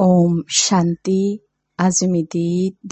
ओम शान्ति। आज मिति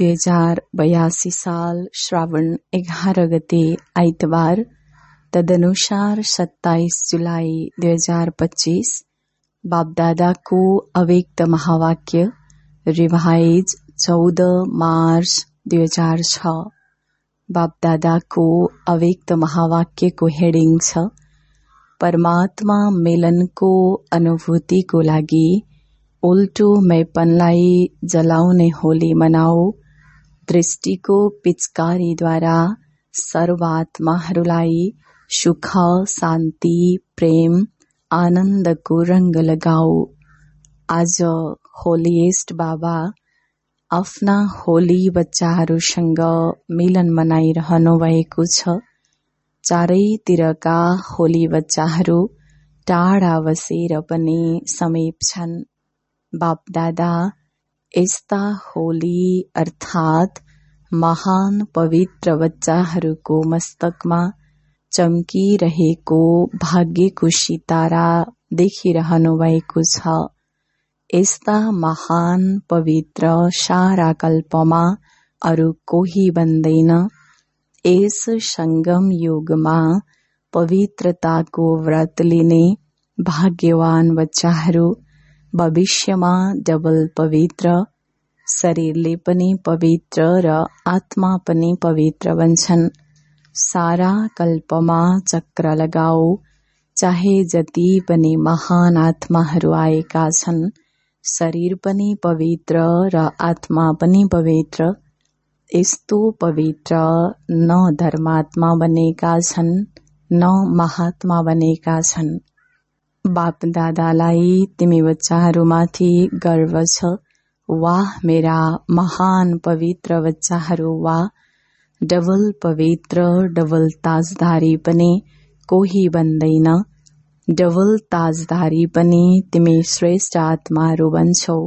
2082 साल श्रावण 11 गते आइतबार, तदनुसार 27 जुलाई 2025। बापदादाको अव्यक्त महावाक्य रिभाइज 14 मार्च 2006। बापदादाको अव्यक्त महावाक्यको हेडिङ छ, परमात्मा मिलनको अनुभूतिको लागि उल्टो मैपनलाई जलाउने होली मनाऊ। दृष्टिको पिचकारीद्वारा सर्वात्माहरूलाई सुख, शान्ति, प्रेम, आनन्दको रंग लगाऊ। आज होलिएस्ट बाबा आफ्ना होली बच्चाहरूसँग मिलन मनाइरहनु भएको छ। चारैतिरका होली बच्चाहरू टाढा बसेर पनि समीप छन्। बापदादा यस्ता होली अर्थात महान पवित्र बच्चाहरूको मस्तकमा चम्किरहेको भाग्यको सितारा देखिरहनु भएको छ। यस्ता महान पवित्र सारा कल्पमा अरू कोही बन्दैन। यस संगम युगमा पवित्रताको व्रत लिने भाग्यवान बच्चाहरू भविष्यमा डबल पवित्र, शरीरले पनि पवित्र र आत्मा पनि पवित्र बन्छन्। सारा कल्पमा चक्र लगाऊ। चाहे जति पनि महान आत्माहरू आएका छन्, शरीर पनि पवित्र र आत्मा पनि पवित्र। यस्तो पवित्र न धर्मात्मा बनेका छन्, न महात्मा बनेका छन्। बापदादालाई तिमी बच्चाहरूमाथि गर्व छ। वाह मेरा महान पवित्र बच्चाहरू, वाह। डबल पवित्र, डबल ताजधारी पनि कोही बन्दैन। डबल ताजधारी पनि तिमी श्रेष्ठ आत्माहरू बन्छौ।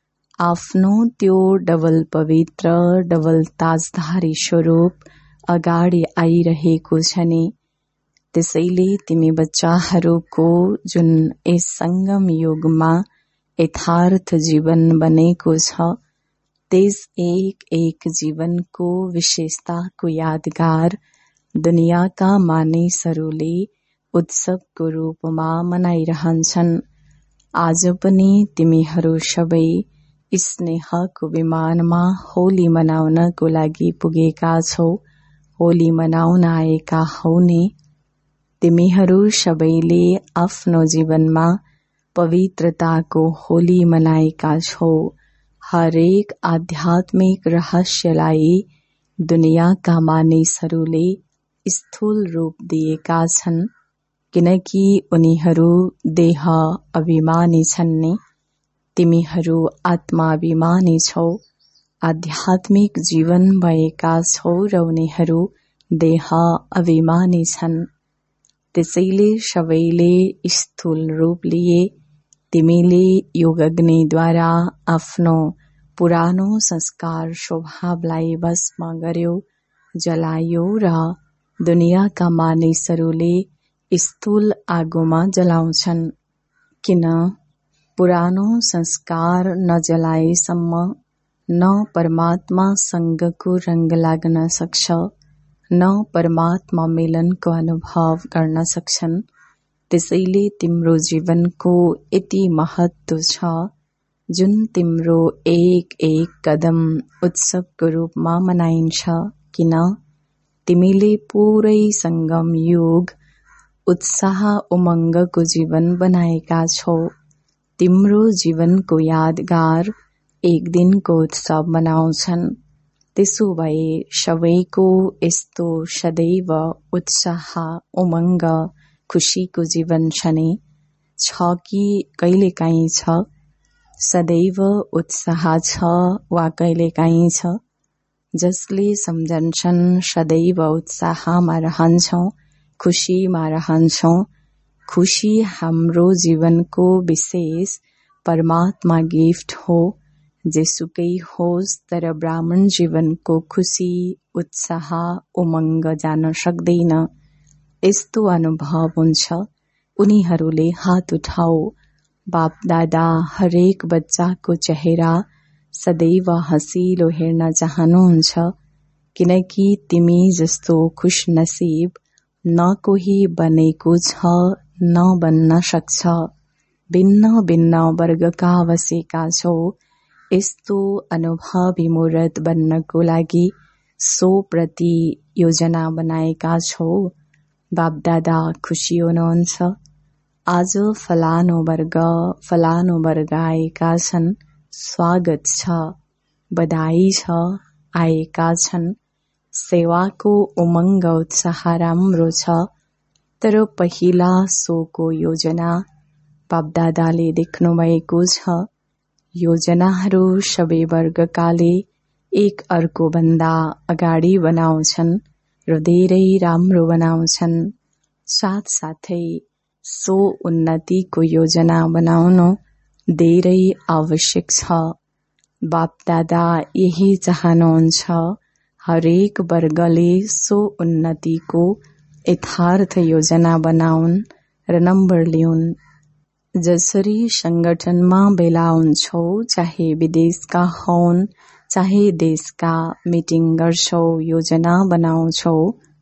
आफ्नो त्यो डबल पवित्र, डबल ताजधारी स्वरूप अगाडि आइरहेको छ नि। त्यसैले तिमी बच्चाहरूको जुन यस संगम युगमा यथार्थ जीवन बनेको छ, त्यस एक एक जीवनको विशेषताको यादगार दुनियाँका मानिसहरूले उत्सवको रूपमा मनाइरहन्छन्। आज पनि तिमीहरू सबै स्नेहको विमानमा होली मनाउनको लागि पुगेका छौ। होली मनाउन आएका हौ नि। तिमीहरू सबैले आफ्नो जीवनमा पवित्रताको होली मनाएका छौ। हरेक आध्यात्मिक रहस्यलाई दुनियाँका मानिसहरूले स्थूल रूप दिएका छन्, किनकि उनीहरू देह अभिमानी छन् नि। तिमीहरू आत्माभिमानी छौ। आध्यात्मिक जीवन भएका छौ र उनीहरू देह अभिमानी छन्। त्यसैले सबैले स्थूल रूप लिए। तिमीले योगग्निद्वारा आफ्नो पुरानो संस्कार स्वभावलाई भस्म गर्यो, जलायो र दुनियाँका मानिसहरूले स्थूल आगोमा जलाउँछन्। किन? पुरानो संस्कार नजलाएसम्म न परमात्मा सँगको रंग लाग्न सक्छ, न परमात्मा मिलनको अनुभव गर्न सक्छन्। त्यसैले तिम्रो जीवनको यति महत्व छ, जुन तिम्रो एक एक कदम उत्सवको रूपमा मनाइन्छ। किन? तिमीले पूरै संगम युग उत्साह उमङ्गको जीवन बनाएका छौ। तिम्रो जीवनको यादगार एक दिनको उत्सव मनाउँछन्। त्यसो भए सबैको यस्तो सदैव उत्साह, उमङ्ग, खुशीको जीवन छ नि? छ कि कहिलेकाहीँ छ? सदैव उत्साह छ वा कहिलेकाहीँ छ? जसले सम्झन्छन् सदैव उत्साहमा रहन्छौँ, खुशीमा रहन्छौँ। खुशी हाम्रो जीवनको विशेष परमात्मा गिफ्ट हो। जेसुकै होस्, तर ब्राह्मण जीवनको खुशी, उत्साह, उमङ्ग जान सक्दैन। यस्तो अनुभव हुन्छ। उनीहरूले हात उठाऊ। बाप दादा हरेक बच्चाको चेहरा सदैव हँसिलो हेर्न चाहनुहुन्छ, किनकि तिमी जस्तो खुशनसीब न कोही बनेको छ न बन्न सक्छ। भिन्न भिन्न वर्गका बसेका छौ, यस्तो अनुभवी मूर्त बन्नको लागि सो प्रति योजना बनाएका छौ। बापदादा खुसी हुनुहुन्छ। आज फलानो वर्ग आएका छन्, स्वागत छ, बधाई छ, आएका छन्। सेवाको उमङ्ग उत्साह राम्रो छ, तर पहिला सोको योजना बापदादाले देख्नु भएको छ। योजनाहरू सबै वर्गकाले एक अर्को भन्दा अगाडि बनाउँछन् र धेरै राम्रो बनाउँछन्। साथसाथै सो उन्नतिको योजना बनाउनु धेरै आवश्यक छ। बापदादा यही चाहनुहुन्छ, हरेक वर्गले सो उन्नतिको यथार्थ योजना बनाउन् र नम्बर ल्याउन्। जसरी संगठनमा भेला हुन्छौ, चाहे विदेशका होन् चाहे देशका, मिटिङ गर्छौ, योजना बनाउँछौ,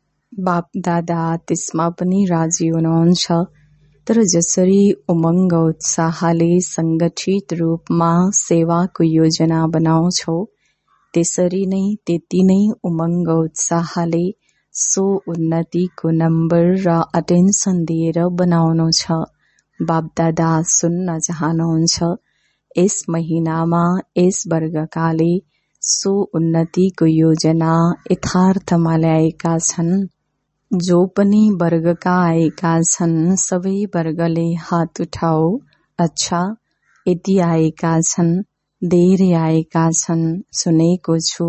बापदादा त्यसमा पनि राजी हुनुहुन्छ। तर जसरी उमङ्ग उत्साहले संगठित रूपमा सेवाको योजना बनाउँछौ, त्यसरी नै त्यति नै उमङ्ग उत्साहले सो उन्नतिको नम्बर र अटेन्सन दिएर बनाउनु छ। बापदादा सुन्न चाहनुहुन्छ, यस महिनामा यस वर्गकाले सो उन्नतिको योजना यथार्थमा ल्याएका छन्। जो पनि वर्गका आएका छन्, सबै वर्गले हात उठाऊ। अच्छा, यति आएका छन्, धेरै आएका छन्, सुनेको छु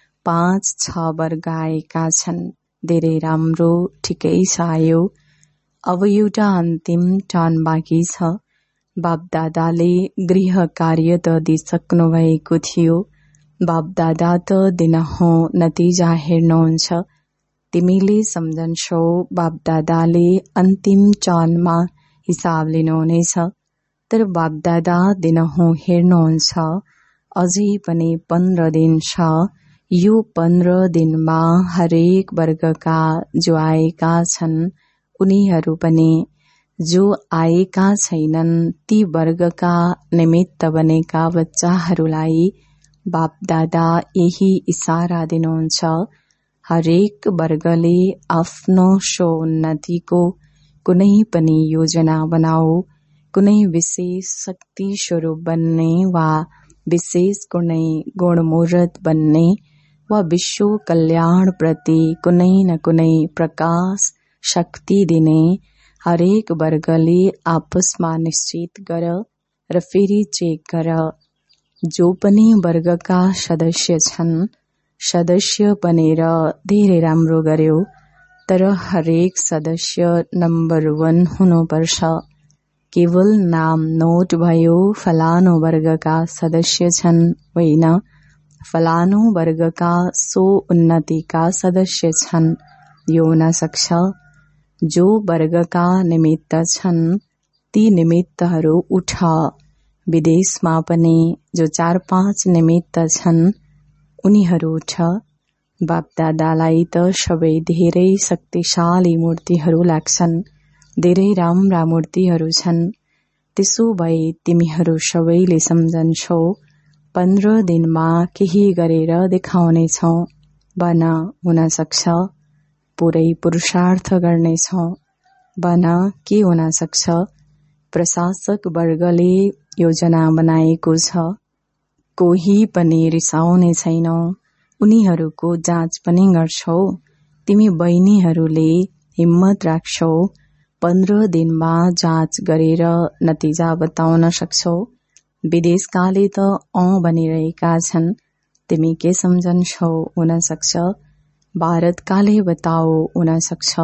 5-6 वर्ग आएका छन्। धेरै राम्रो, ठिकै छ, आयो। अब एउटा अन्तिम टर्न बाँकी छ। बापदादाले गृह कार्य त दिइसक्नु भएको थियो। बापदादा त दिनहुँ नतिजा हेर्नुहुन्छ। तिमीले सम्झन्छौ, बापदादाले अन्तिम टर्नमा हिसाब लिनुहुनेछ। तर बापदादा दिनहुँ हेर्नुहुन्छ। अझै पनि 15 दिन छ। यो 15 दिनमा हरेक वर्गका जो आएका छन्, उनीहरू पनि जो आएका छैनन्, ती वर्गका निमित्त बनेका बच्चाहरूलाई बापदादा यही इशारा दिनुहुन्छ। हरेक वर्गले आफ्नो सो उन्नतिको कुनै पनि योजना बनाऊ। कुनै विशेष शक्ति स्वरूप बन्ने वा विशेष कुनै गुणमूर्त बन्ने वा विश्व कल्याण प्रति कुनै न कुनै प्रकाश शक्ति दिने हरेक वर्गले आपसमा निश्चित गर र फेरि चेक गर। जो पनि वर्गका सदस्य छन्, सदस्य बनेर धेरै राम्रो गर्यो, तर हरेक सदस्य नम्बर 1 हुनुपर्छ। केवल नाम नोट भयो, फलानो वर्गका सदस्य छन्, होइन, फलानो वर्गका सो उन्नतिका सदस्य छन्, यो हुन सक्छ। जो वर्गका निमित्त छन्, ती निमित्तहरू उठ। विदेशमा पनि जो 4-5 निमित्त छन्, उनीहरू उठ। बापदादालाई त सबै धेरै शक्तिशाली मूर्तिहरू लाग्छन्, धेरै राम्रा मूर्तिहरू छन्। त्यसो भए तिमीहरू सबैले सम्झन्छौ, 15 दिनमा केही गरेर देखाउनेछौ, बन, हुन सक्छ। पुरै पुरुषार्थ गर्नेछौ, बन, के हुन सक्छ। प्रशासक वर्गले योजना बनाएको छ, कोही पनि रिसाउने छैनौ। उनीहरूको जाँच पनि गर्छौ। तिमी बहिनीहरूले हिम्मत राख्छौ, 15 दिनमा जाँच गरेर नतिजा बताउन सक्छौ। विदेशकाले त भनिरहेका छन्, तिमी के सम्झन्छौ, हुन सक्छ। भारतकाले बताओ, हुन सक्छ।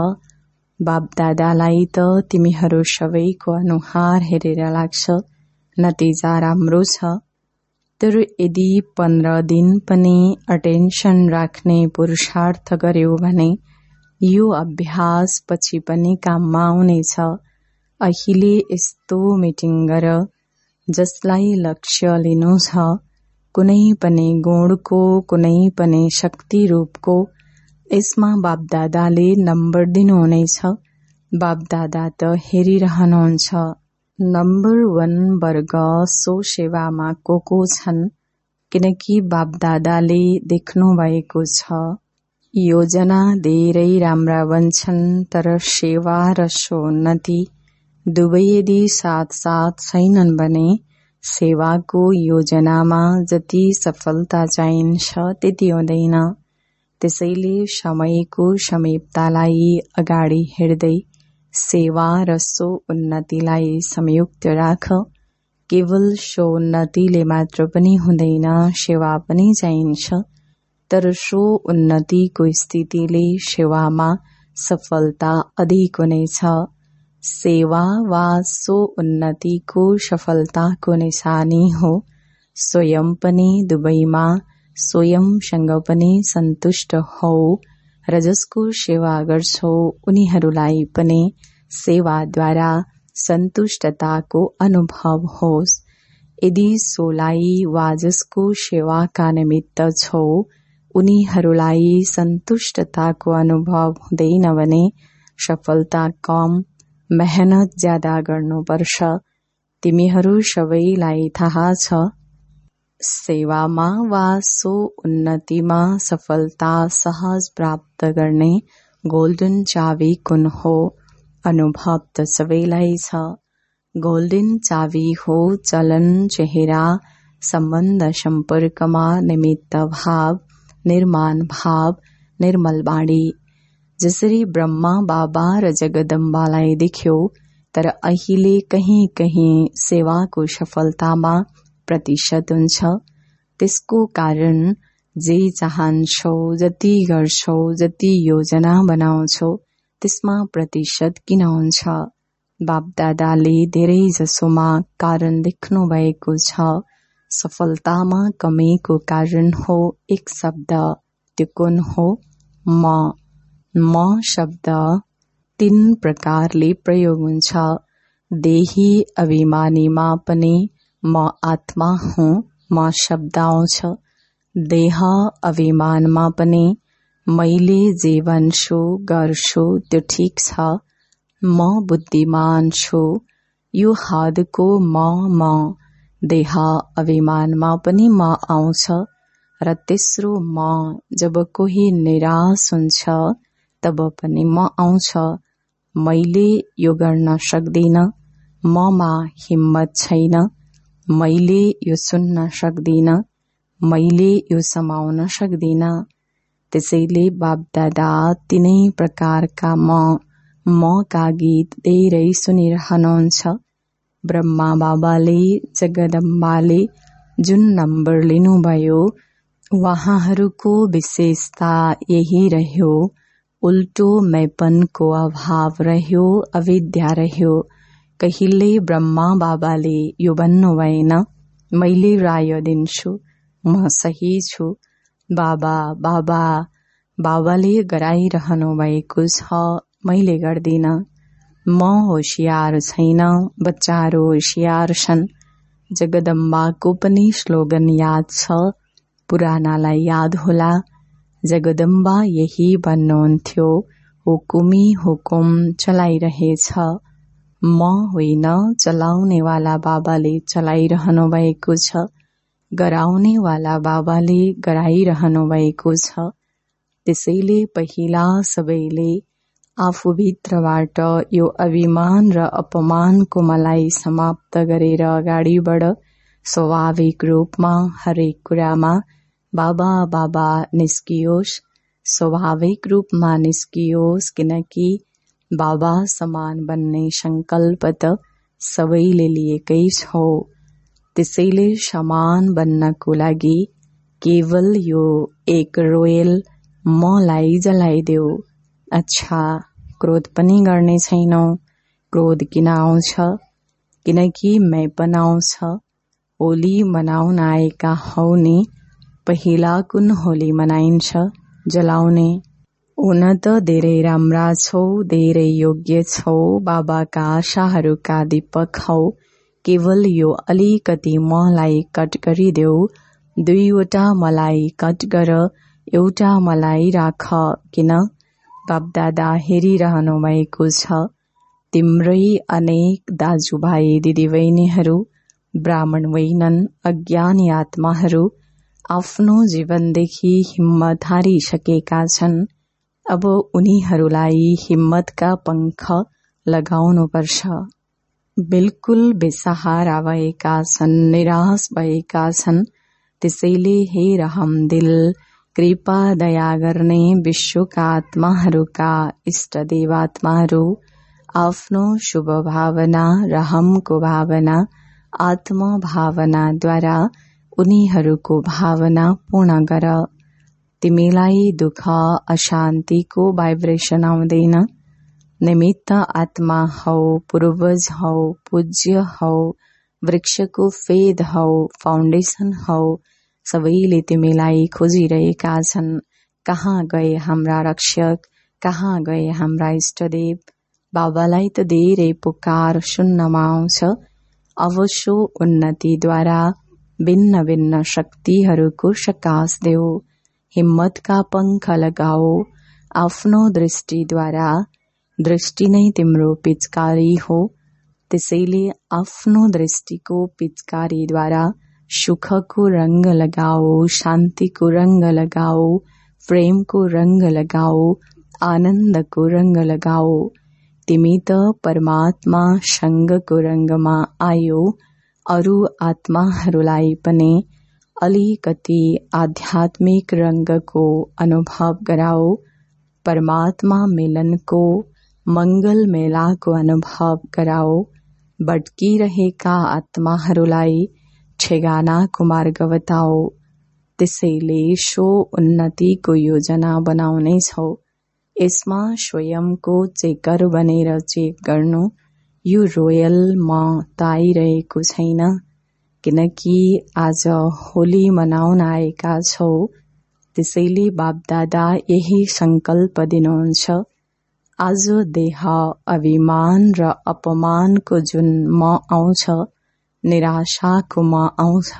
बापदादालाई त तिमीहरू सबैको अनुहार हेरेर लाग्छ नतिजा राम्रो छ। तर यदि 15 दिन पनि अटेन्सन राख्ने पुरुषार्थ गर्यो भने यो अभ्यास पछि पनि काममा आउनेछ। अहिले यस्तो मिटिङ गर, जसलाई लक्ष्य लिनु छ, कुनै पनि गुणको, कुनै पनि शक्ति रूपको, यसमा बापदादाले नम्बर दिनुहुनेछ। बापदादा त हेरिरहनुहुन्छ। नम्बर 1 वर्ग सो सेवामा को छन्, किनकि बापदादाले देख्नु भएको छ। योजना धेरै राम्रा बन्छन्, तर सेवा र सोन्नति दुवै यदि साथ साथ छैनन् भने सेवाको योजनामा जति सफलता चाहिन्छ त्यति हुँदैन। त्यसैले समयको समीपतालाई अगाडि हेर्दै सेवा र सो उन्नतिलाई संयुक्त राख। केवल सो उन्नतिले मात्र पनि हुँदैन, सेवा पनि चाहिन्छ। तर सो उन्नतिको स्थितिले सेवामा सफलता अधिक हुनेछ। सेवा वा सो उन्नतिको सफलताको निशानी हो। स्वयं पनि दुवैमा स्वयंसँग पनि सन्तुष्ट हौ र जसको सेवा गर्छौ उनीहरूलाई पनि सेवाद्वारा सन्तुष्टताको अनुभव होस्। यदि सोलाई वा जसको सेवाका निमित्त छौ उनीहरूलाई सन्तुष्टताको अनुभव हुँदैन भने सफलता कम, मेहनत ज्यादा गर्नुपर्छ। तिमीहरू सबैलाई थाहा छ, सेवामा वा सो उन्नतिमा सफलता सहज प्राप्त गर्ने गोल्डन चाबी कुन हो? अनुभव त सबैलाई छ। गोल्डन चाबी हो चलन, चेहरा, सम्बन्ध सम्पर्कमा निमित्त भाव, निर्माण भाव, निर्मल वाणी। जसरी ब्रह्मा बाबा र जगदम्बालाई देख्यो, तर अहिले कहीं कहीं सेवाको सफलतामा प्रतिशत हुन्छ। त्यसको कारण जे चाहन्छौ, जति गर्छौ, जति योजना बनाउँछौ त्यसमा प्रतिशत किन हुन्छ? बापदादाले धेरै जसोमा कारण देख्नु भएको छ। सफलतामा कमीको कारण हो एक शब्द, त्यो कुन हो? म शब्द 3 प्रकारले प्रयोग हुन्छ। देही अभिमानीमा पनि म आत्मा हुँ, म शब्द आउँछ। देह अभिमानमा पनि मैले जे भन्छु गर्छु त्यो ठिक छ, म बुद्धिमान छु, यो हदको म। देह अभिमानमा पनि म आउँछ र तेस्रो म जब कोही निराश हुन्छ तब पनि म आउँछ। मैले यो गर्न सक्दिन, ममा हिम्मत छैन, मैले यो सुन्न सक्दिन, मैले यो समाउन सक्दिन। त्यसैले बापदादा तिनै प्रकारका मका गीत धेरै सुनिरहनुहुन्छ। ब्रह्मा बाबाले, जगदम्बाले जुन नम्बर लिनुभयो उहाँहरूको विशेषता यही रह्यो। उल्टो मैपनको अभाव रह्यो, अविद्या रह्यो। कहिले ब्रह्मा बाबाले यो भन्नु भएन, मैले राय दिन्छु, म सही छु। बाबाले गराइरहनु भएको छ, मैले गर्दिन। म होशियार छैन, बच्चाहरू होशियार छन्। जगदम्बाको पनि स्लोगन याद छ, पुरानालाई याद होला। जगदम्बा यही भन्नुहुन्थ्यो, हुकुमी हुकुम चलाइरहेछ। म होइन, चलाउनेवाला बाबाले चलाइरहनु भएको छ, गराउनेवाला बाबाले गराइरहनु भएको छ। त्यसैले पहिला सबैले आफूभित्रबाट यो अभिमान र अपमानको मलाई समाप्त गरेर अगाडि बढ। स्वाभाविक रूपमा हरेक कुरामा बाबा बाबा निस्कियोस्, स्वाभाविक रूपमा निस्कियोस्, किनकि बाबा समान बन्ने संकल्प त सबैले लिएकै छौ। त्यसैले समान बन्नको लागि केवल यो एक रोयल मलाई जलाइदेऊ। अच्छा, क्रोध पनि गर्ने छैनौ। क्रोध किन आउँछ? किनकि मैपन आउँछ। होली मनाउन आएका हौ नि, पहिला कुन होली मनाइन्छ? जलाउने। हुन त धेरै राम्रा छौ, धेरै योग्य छौ, बाबाका आशाहरूका दीपक हौ। केवल यो अलिकति मलाई कट गरिदेऊ, 2वटा मलाई कट गर, एउटा मलाई राख। किन? बापदादा हेरिरहनु भएको छ। तिम्रै अनेक दाजुभाइ दिदीबहिनीहरू ब्राह्मण होइनन्, अज्ञानी आत्माहरू आफ्नो जीवनदेखि हिम्मत हारिसकेका छन्। अब उनीहरूलाई हिम्मतका पङ्ख लगाउनुपर्छ। बिल्कुल बेसहारा भएका छन्, निराश भएका छन्। त्यसैले हे रहम दिल, कृपा दया गर्ने विश्वका आत्माहरूका इष्टदेव आत्माहरू आफ्नो शुभ भावना, रहमको भावना, आत्म भावनाद्वारा उनीहरूको भावना पूर्ण गर। तिमीलाई दुःख अशान्तिको भाइब्रेसन आउँदैन। निमित्त आत्मा हौ, पूर्वज हौ, पूज्य हौ, वृक्षको फेद हौ, फाउन्डेसन हौ। सबैले तिमीलाई खोजिरहेका छन्। कहाँ गए हाम्रा रक्षक, कहाँ गए हाम्रा इष्टदेव? बाबालाई त धेरै पुकार सुन्नमा आउँछ। अवश्य उन्नतिद्वारा भिन्न भिन्न शक्तिहरूको सकाश देऊ। हिम्मतका पङ्ख लगाओ आफ्नो दृष्टिद्वारा। दृष्टि नै तिम्रो पिचकारी हो। त्यसैले आफ्नो दृष्टिको पिचकारीद्वारा सुखको रंग लगाओ, शान्तिको रंग लगाओ, प्रेमको रंग लगाओ, आनन्दको रंग लगाओ। तिमी त परमात्मा सँगको रंगमा आयो। अरू आत्माहरूलाई पनि अलिकति आध्यात्मिक रंगको अनुभव गराओ। परमात्मा मिलनको, मंगल मेलाको अनुभव गराओ। भट्किरहेका आत्माहरूलाई ठेगानाको मार्ग बताओ। त्यसैले सो उन्नतिको योजना बनाउनेछौ। यसमा स्वयंको चेकर बनेर चेक गर्नु। यो रोयल म त आइरहेको छैन, किनकि आज होली मनाउन आएका छौ। त्यसैले बापदादा यही संकल्प दिनुहुन्छ। आज देह अभिमान र अपमानको जुन म आउँछ, निराशाको म आउँछ,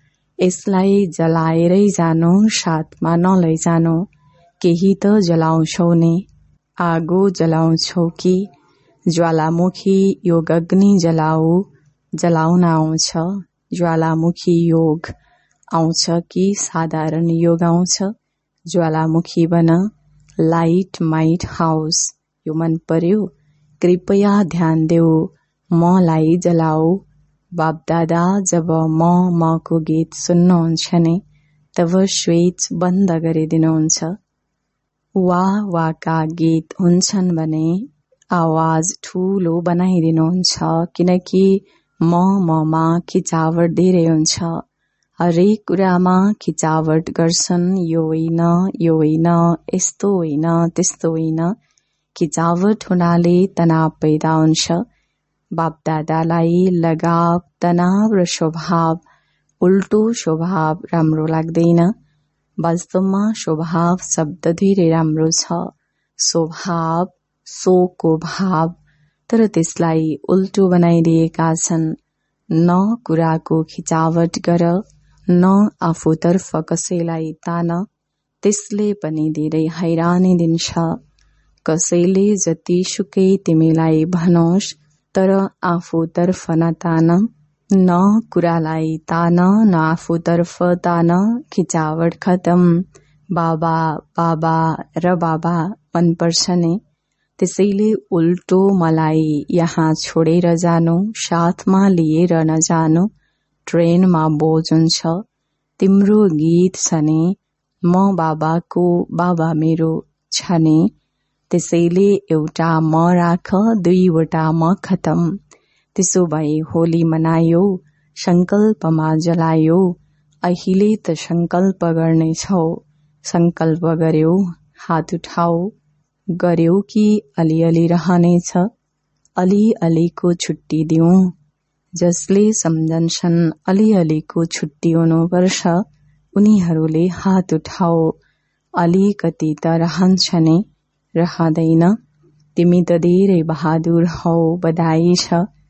यसलाई जलाएरै जानु, साथमा नलैजानु। केही त जलाउँछौ नि। आगो जलाउँछौ कि ज्वालामुखी योग अग्नि जलाऊ? जलाउन आउँछ। ज्वालामुखी योग आउँछ कि साधारण योग आउँछ? ज्वालामुखी बन। लाइट माइट हाउस यो मन पर्यो? कृपया ध्यान देऊ। मलाई जलाऊ। बापदादा जब मको गीत सुन्नुहुन्छ नि, तब स्विच बन्द गरिदिनुहुन्छ। वाका गीत हुन्छन् भने आवाज ठूलो बनाइदिनुहुन्छ, किनकि ममा खिचावट धेरै हुन्छ। हरेक कुरामा खिचावट गर्छन्। यो होइन, यो होइन, यस्तो होइन, त्यस्तो होइन। खिचावट हुनाले तनाव पैदा हुन्छ। बापदादालाई लगाव, तनाव र स्वभाव, उल्टो स्वभाव राम्रो लाग्दैन। वास्तवमा स्वभाव शब्द धेरै राम्रो छ। स्वभाव, सोको भाव, तर त्यसलाई उल्टो बनाइदिएका छन्। न कुराको खिचावट गर, न आफूतर्फ कसैलाई तान। त्यसले पनि धेरै हैरानी दिन्छ। कसैले जतिसुकै तिमीलाई भनोस्, तर आफूतर्फ नतान। न कुरालाई तान, न आफूतर्फ तान। खिचावट खतम। बाबा बाबा र बाबा मनपर्छ नि। त्यसैले उल्टो मलाई यहाँ छोडेर जानु, साथमा लिएर नजानु। ट्रेनमा बोझ हुन्छ। तिम्रो गीत छ नि, म बाबाको, बाबा मेरो छ नि। त्यसैले एउटा म राख, 2वटा म खतम। त्यसो भए होली मनायो, संकल्पमा जलायो। अहिले त संकल्प गर्नेछौ। संकल्प गर्यो, हात उठाऊ। गर्यो कि अलिअलि रहनेछ? अलिअलिको छुट्टी दिउँ। जसले सम्झन्छन् अलिअलिको छुट्टी हुनुपर्छ, उनीहरूले हात उठाऊ। अलिकति त रहन्छ नि, रहँदैन? तिमी त धेरै बहादुर हौ, बधाई छ।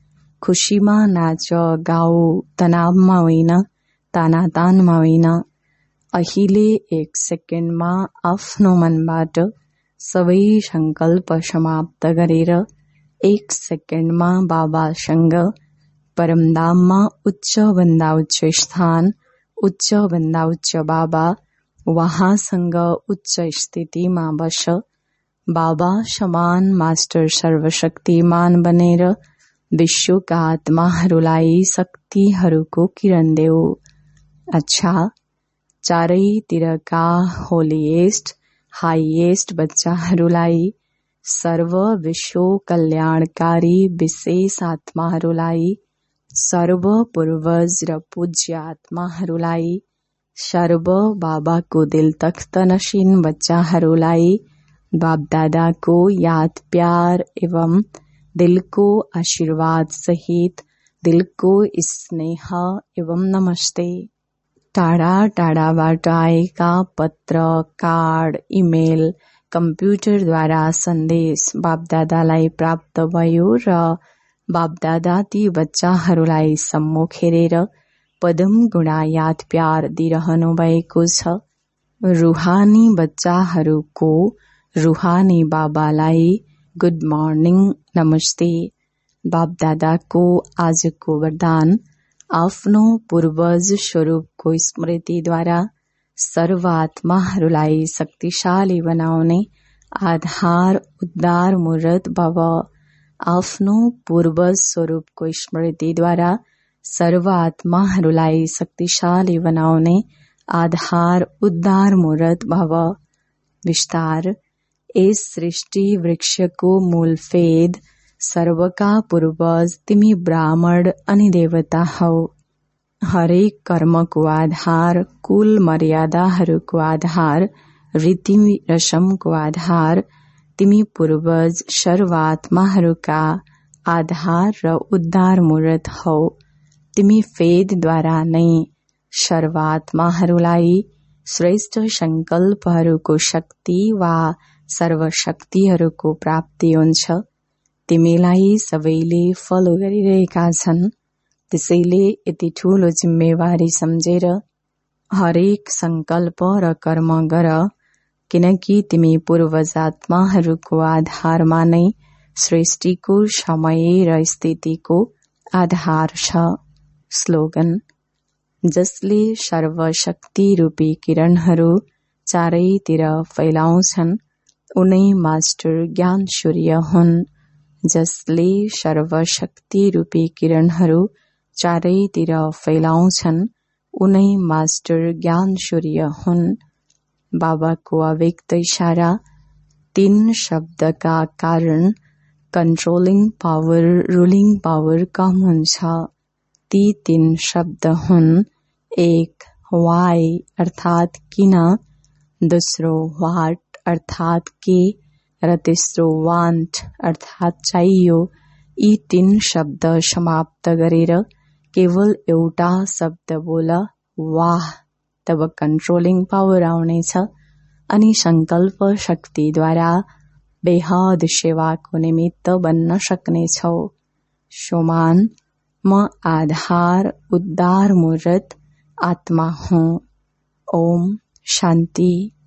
खुसीमा नाच गाऊ, तनावमा होइन, तानातानमा होइन। अहिले 1 सेकेन्डमा आफ्नो मनबाट सबै संकल्प समाप्त गरेर 1 सेकेन्डमा बाबासँग परमधाममा उच्च भन्दा उच्च स्थान, उच्च भन्दा उच्च बाबा, वहाँसँग उच्च स्थितिमा बस। बाबा समान मास्टर सर्वशक्तिमान बनेर विश्वका आत्माहरूलाई शक्तिहरूको किरण देऊ। अच्छा, चारैतिरका होलिएस्ट हाइएस्ट बच्चाहरूलाई, सर्व विश्व कल्याणकारी विशेष आत्माहरूलाई, सर्व पूर्वज र पूज्य आत्माहरूलाई, सर्व बाबाको दिल तख्त नशीन बच्चाहरूलाई बापदादाको याद प्यार एवं दिलको आशीर्वाद सहित दिलको स्नेह एवं नमस्ते। टाढा टाढाबाट आएका पत्र, कार्ड, इमेल, कम्प्युटरद्वारा सन्देश बापदादालाई प्राप्त भयो र बापदादा ती बच्चाहरूलाई सम्मुख हेरेर पदम गुणा याद प्यार दिइरहनु भएको छ। रुहानी बच्चाहरूको रुहानी बाबालाई गुड मर्निङ, नमस्ते। बापदादाको आजको वरदान आफ्नो पूर्वज स्वरूपको स्मृतिद्वारा सर्व आत्माहरूलाई शक्तिशाली बनाउने आधार उद्धार मूर्त भव। आफ्नो पूर्वज स्वरूपको स्मृतिद्वारा सर्व आत्माहरूलाई शक्तिशाली बनाउने आधार उद्धार मूर्त भव। विस्तार। यस सृष्टि वृक्षको मूल फेद सर्वका पूर्वज तिमी ब्राह्मण अनि देवता हौ। हरेक कर्मको आधार, कुल मर्यादाहरूको आधार, रीति रसमको आधार तिमी पूर्वज सर्वात्माहरूका आधार र उद्धार मूर्त हौ। तिमी फेदद्वारा नै सर्वात्माहरूलाई श्रेष्ठ संकल्पहरूको शक्ति वा सर्वशक्तिहरूको प्राप्ति हुन्छ। तिमीलाई सबैले फलो गरिरहेका छन्, त्यसैले यति ठूलो जिम्मेवारी सम्झेर हरेक संकल्प र कर्म गर, किनकि तिमी पूर्वज आत्माहरूको आधारमा नै सृष्टिको समय र स्थितिको आधार छ। स्लोगन। जसले सर्वशक्ति रूपी किरणहरू चारैतिर फैलाउँछन् उनै मास्टर ज्ञान सूर्य हुन्। जसले सर्वशक्ति रूपी किरणहरू चारैतिर फैलाउँछन् उनै मास्टर ज्ञान सूर्य हुन्। बाबाको अव्यक्त इशारा। 3 शब्दका कारण कन्ट्रोलिङ पावर, रुलिङ पावर कम हुन्छ। ती 3 शब्द हुन्। 1 वाई अर्थात किन, दोस्रो व्हाट अर्थात के र तेस्रो वान्ट अर्थात चाहियो। यी 3 शब्द समाप्त गरेर केवल एउटा शब्द बोल, वाह, तब कन्ट्रोलिङ पावर आउनेछ अनि संकल्प शक्तिद्वारा बेहद सेवाको निमित्त बन्न सक्नेछौ। सोमान। म आधार उद्धार मूर्त आत्मा हुँ। ओम शान्ति।